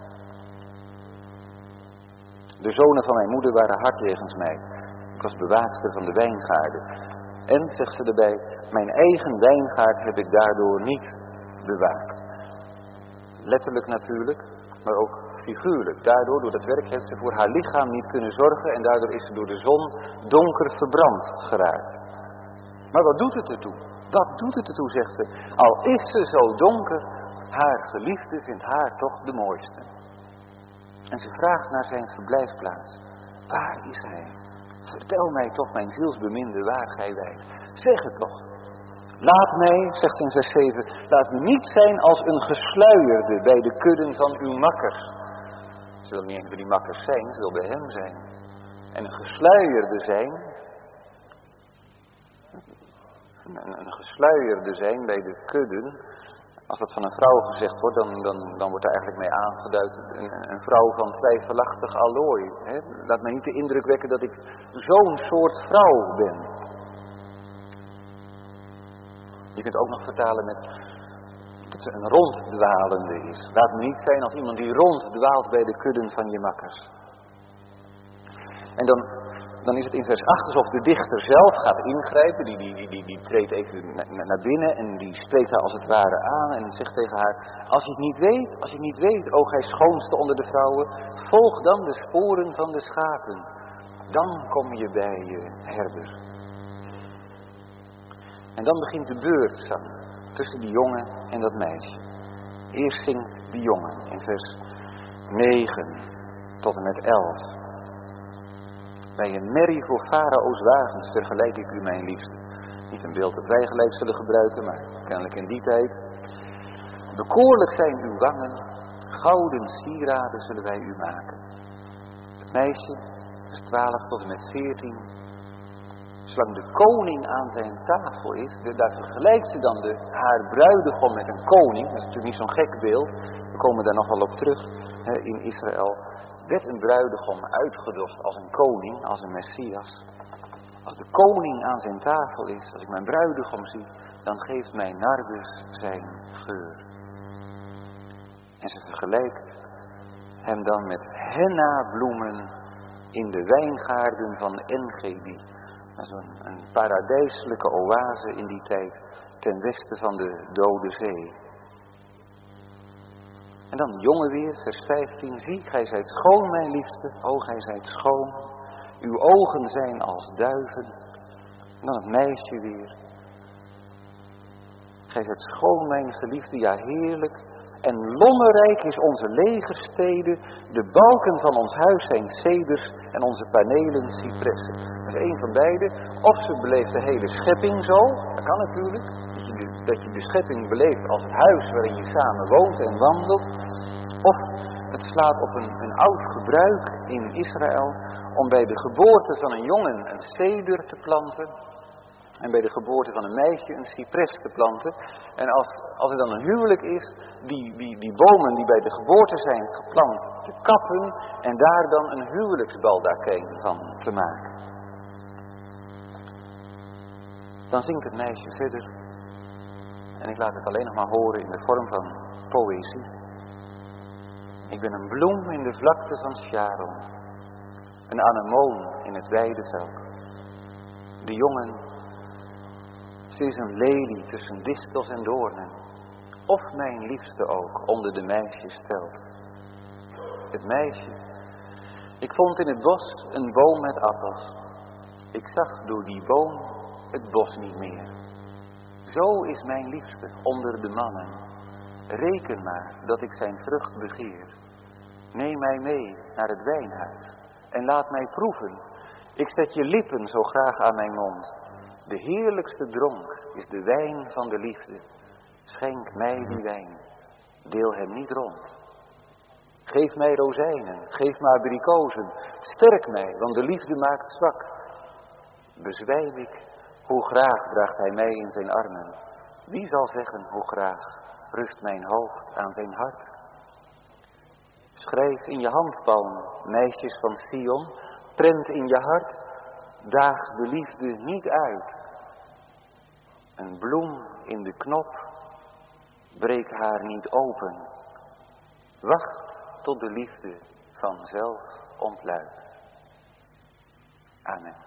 De zonen van mijn moeder waren hard jegens mij. Ik was bewaakster van de wijngaarden. En, zegt ze erbij, mijn eigen wijngaard heb ik daardoor niet bewaakt. Letterlijk natuurlijk, maar ook figuurlijk. Daardoor, door dat werk, heeft ze voor haar lichaam niet kunnen zorgen en daardoor is ze door de zon donker verbrand geraakt. Maar wat doet het ertoe? Wat doet het ertoe, zegt ze. Al is ze zo donker, haar geliefde vindt haar toch de mooiste. En ze vraagt naar zijn verblijfplaats. Waar is hij? Vertel mij toch, mijn zielsbeminde, waar gij wijdt. Zeg het toch. Laat mij, zegt in vers zeven, laat me niet zijn als een gesluierde bij de kudden van uw makkers. Ze wil niet eens bij die makkers zijn, ze wil bij hem zijn. En een gesluierde zijn, een, een gesluierde zijn bij de kudden, als dat van een vrouw gezegd wordt, dan, dan, dan wordt er eigenlijk mee aangeduid een, een vrouw van twijfelachtig allooi. Hè? Laat mij niet de indruk wekken dat ik zo'n soort vrouw ben. Je kunt ook nog vertalen met dat ze een ronddwalende is. Laat me niet zijn als iemand die ronddwaalt bij de kudden van je makkers. En dan, dan is het in vers acht alsof de dichter zelf gaat ingrijpen. Die, die, die, die, die treedt even naar, naar binnen en die spreekt haar als het ware aan. En zegt tegen haar, als je het niet weet, als je het niet weet, o gij schoonste onder de vrouwen, volg dan de sporen van de schapen. Dan kom je bij je herder. En dan begint de beurtzang tussen die jongen en dat meisje. Eerst zingt die jongen in vers negen tot en met elf. Bij een merrie voor Farao's wagens vergelijk ik u, mijn liefste. Niet een beeld dat wij gelijk zullen gebruiken, maar kennelijk in die tijd. Bekoorlijk zijn uw wangen, gouden sieraden zullen wij u maken. Het meisje, vers twaalf tot en met veertien. Zolang de koning aan zijn tafel is, de, daar vergelijkt ze dan de, haar bruidegom met een koning. Dat is natuurlijk niet zo'n gek beeld, we komen daar nog wel op terug hè, in Israël. Werd een bruidegom uitgedost als een koning, als een Messias. Als de koning aan zijn tafel is, als ik mijn bruidegom zie, dan geeft mijn nardus zijn geur. En ze vergelijkt hem dan met hennabloemen in de wijngaarden van En-Gedi. Dat is een, een paradijselijke oase in die tijd ten westen van de Dode Zee. En dan de jongen weer, vers vijftien. Zie, gij zijt schoon, mijn liefste. O, gij zijt schoon. Uw ogen zijn als duiven. En dan het meisje weer. Gij zijt schoon, mijn geliefde, ja heerlijk. En lommerrijk is onze legerstede. De balken van ons huis zijn ceders en onze panelen cipressen. Dat is één van beide. Of ze beleeft de hele schepping zo. Dat kan natuurlijk. Dat je, de, dat je de schepping beleeft als het huis waarin je samen woont en wandelt. Of het slaat op een, een oud gebruik in Israël om bij de geboorte van een jongen een ceder te planten. En bij de geboorte van een meisje een cipres te planten. En als, als er dan een huwelijk is, die, die, die bomen die bij de geboorte zijn geplant te kappen. En daar dan een huwelijksbaldakijn van te maken. Dan zingt het meisje verder. En ik laat het alleen nog maar horen in de vorm van poëzie. Ik ben een bloem in de vlakte van Sharon. Een anemoon in het wijde veld. De jongen, ze is een lelie tussen distels en doornen. Of mijn liefste ook, onder de meisjes telt. Het meisje, ik vond in het bos een boom met appels. Ik zag door die boom het bos niet meer. Zo is mijn liefste onder de mannen. Reken maar dat ik zijn vrucht begeer. Neem mij mee naar het wijnhuis en laat mij proeven. Ik zet je lippen zo graag aan mijn mond. De heerlijkste dronk is de wijn van de liefde. Schenk mij die wijn, deel hem niet rond. Geef mij rozijnen, geef mij abrikozen. Sterk mij, want de liefde maakt zwak. Bezwijm ik, hoe graag draagt hij mij in zijn armen. Wie zal zeggen hoe graag rust mijn hoofd aan zijn hart. Schrijf in je handpalm, meisjes van Sion, prent in je hart, daag de liefde niet uit. Een bloem in de knop, breek haar niet open. Wacht tot de liefde vanzelf ontluikt. Amen.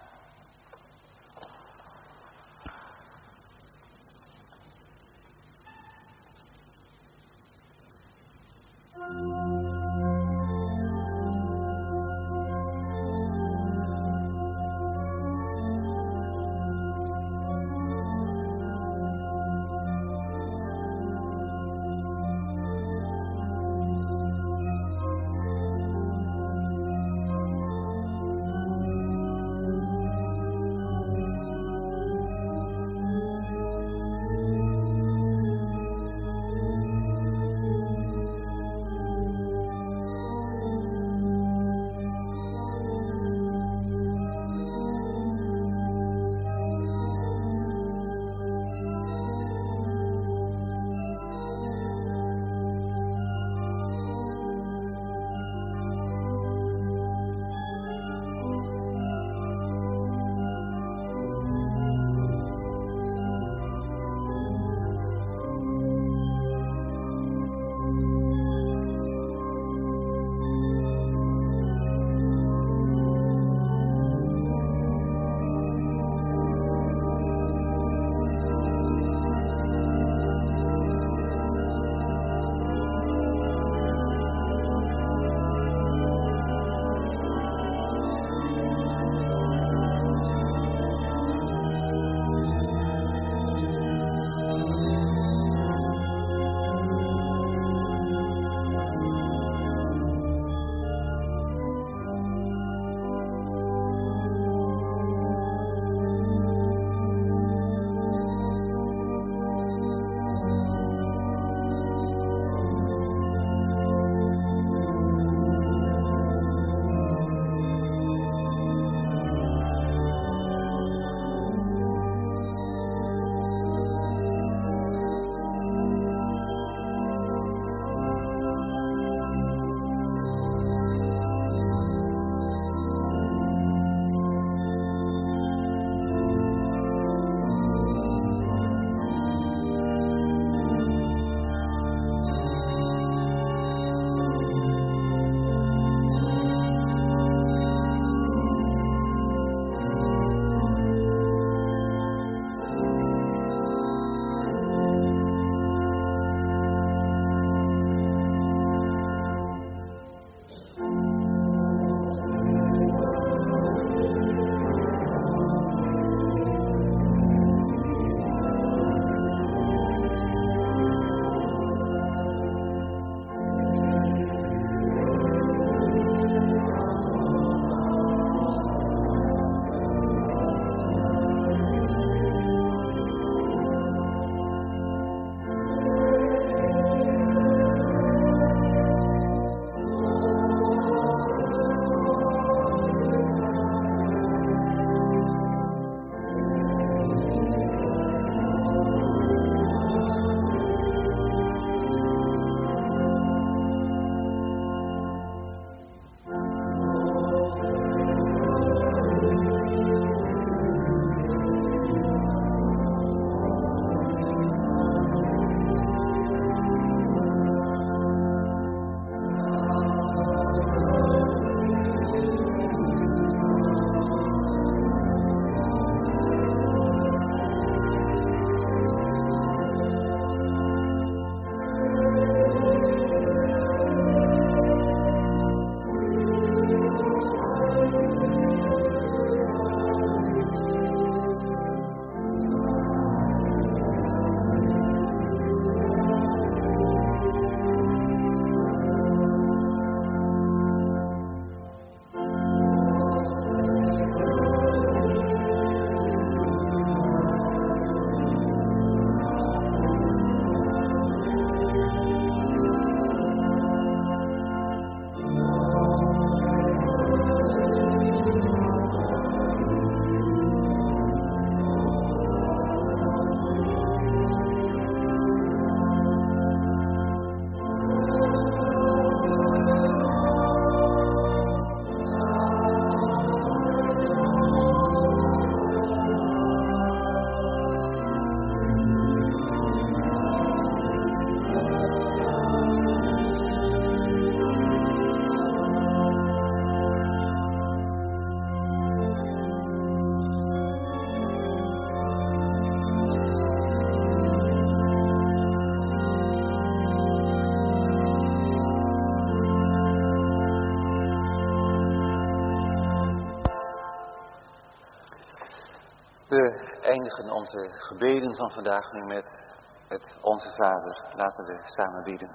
We eindigen onze gebeden van vandaag nu met het Onze Vader. Laten we samen bidden.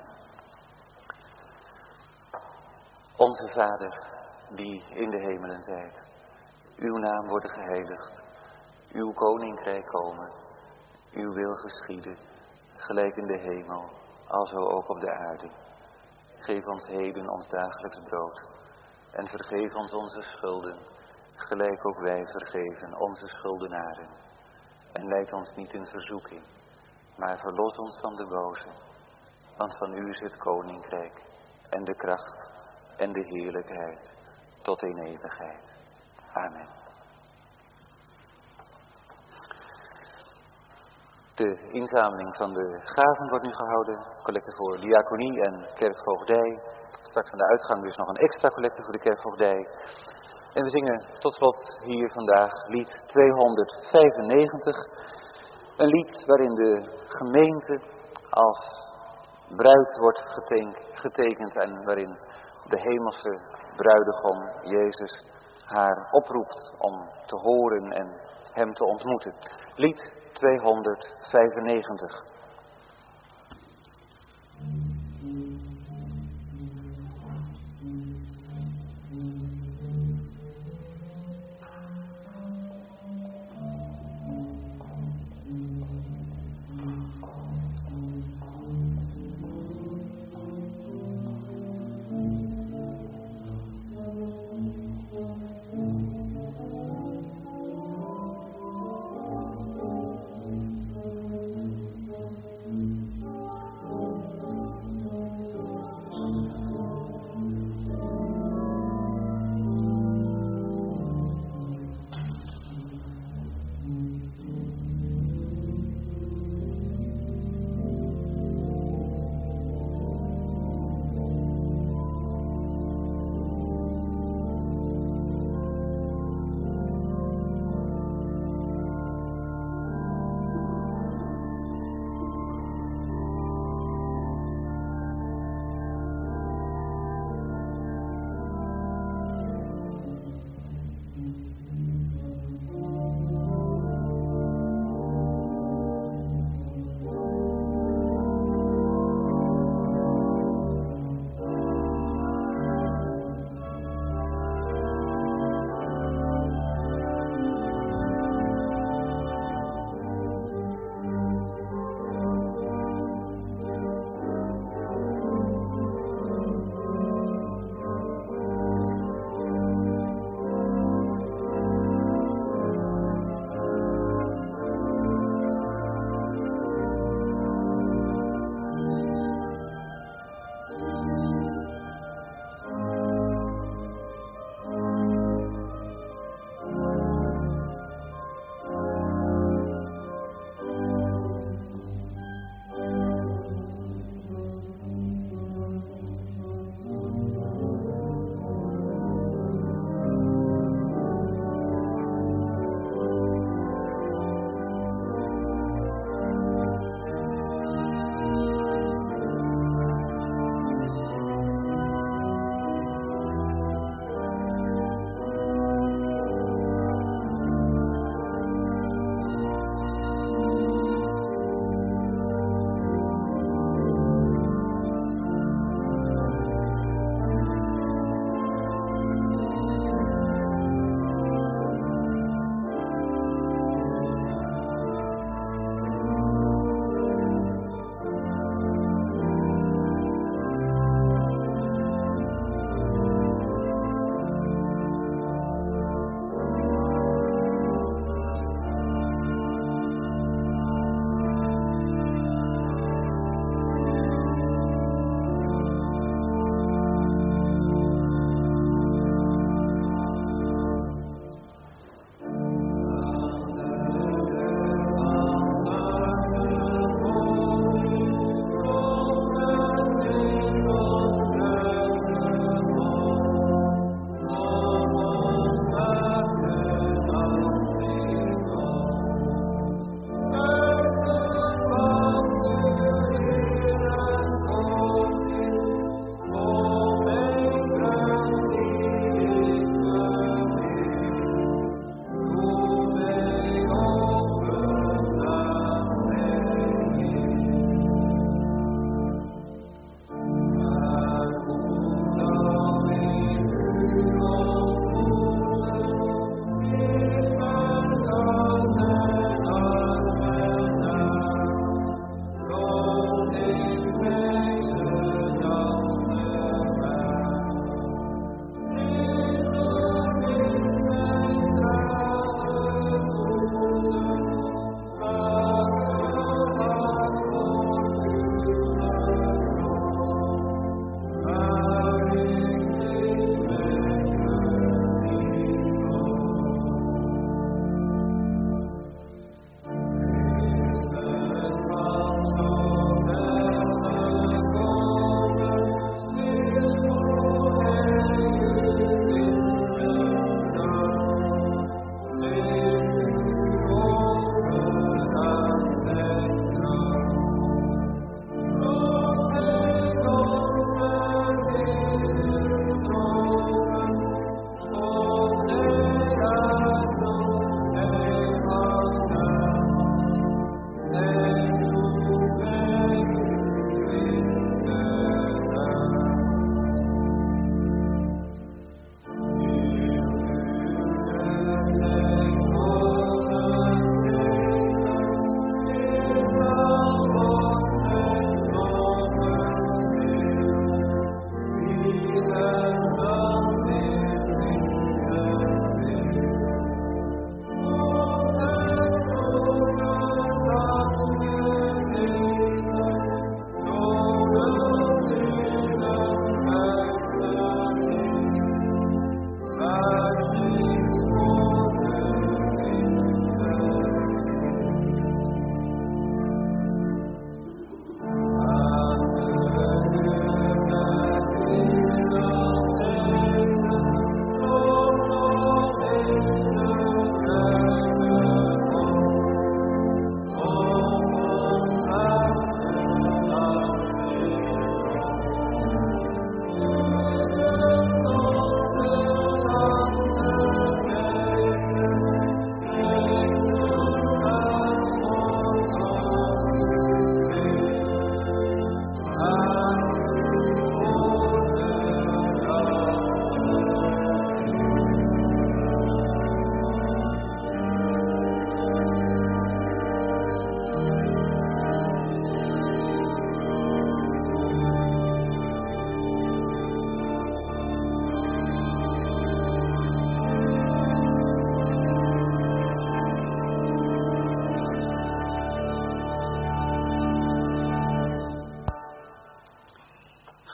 Onze Vader, die in de hemelen zijt. Uw naam worden geheiligd. Uw koninkrijk komen. Uw wil geschieden, gelijk in de hemel, alzo ook op de aarde. Geef ons heden ons dagelijks brood. En vergeef ons onze schulden, gelijk ook wij vergeven onze schuldenaren. En leid ons niet in verzoeking, maar verlos ons van de boze. Want van u is het koninkrijk, en de kracht, en de heerlijkheid, tot in eeuwigheid. Amen. De inzameling van de gaven wordt nu gehouden. Collecte voor diaconie en kerkvoogdij. Straks aan de uitgang dus nog een extra collecte voor de kerkvoogdij. En we zingen tot slot hier vandaag lied tweehonderdvijfennegentig. Een lied waarin de gemeente als bruid wordt getekend en waarin de hemelse bruidegom Jezus haar oproept om te horen en hem te ontmoeten. Lied tweehonderdvijfennegentig.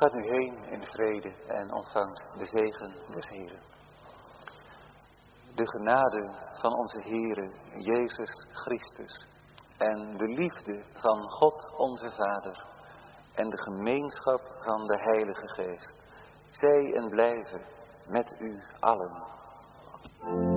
Gaat nu heen in vrede en ontvangt de zegen des Heeren. De genade van onze Heere Jezus Christus en de liefde van God onze Vader en de gemeenschap van de Heilige Geest, zij en blijven met u allen.